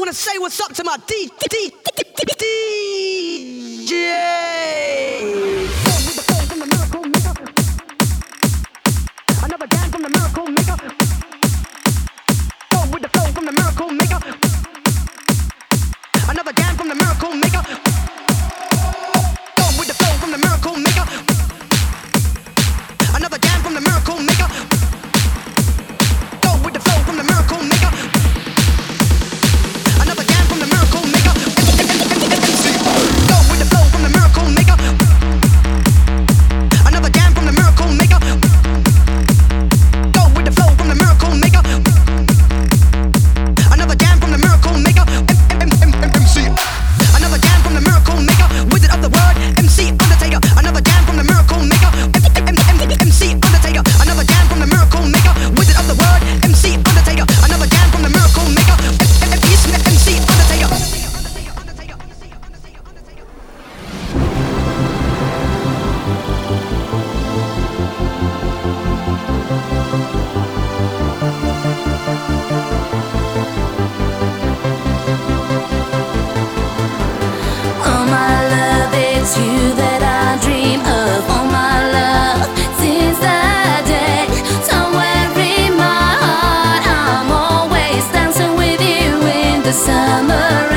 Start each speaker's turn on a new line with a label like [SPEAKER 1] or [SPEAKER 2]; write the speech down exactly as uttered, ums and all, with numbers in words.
[SPEAKER 1] wanna say what's up to my D D D J. With the flow from the miracle maker. Another dance from the miracle maker. Go with the flow from the miracle maker. Another dance from the miracle maker. Go with the flow from the miracle maker. Another dance from the miracle maker. Go with the flow from the miracle maker. Another dance from the miracle maker. Go with the flow from the miracle maker. Another dance from the miracle maker. Go with the flow from the miracle maker. Another dance from the miracle maker. M C. Another dance from the miracle maker. Wizard of the word. M C Undertaker. Another dance from the miracle maker. M C Undertaker. Another dance from the miracle maker. Wizard of the word. M C Undertaker. Another dance from the miracle maker. M C Undertaker.
[SPEAKER 2] Oh my love, it's you that I dream of. Oh my love, since that day, somewhere in my heart, I'm always dancing with you in the summer.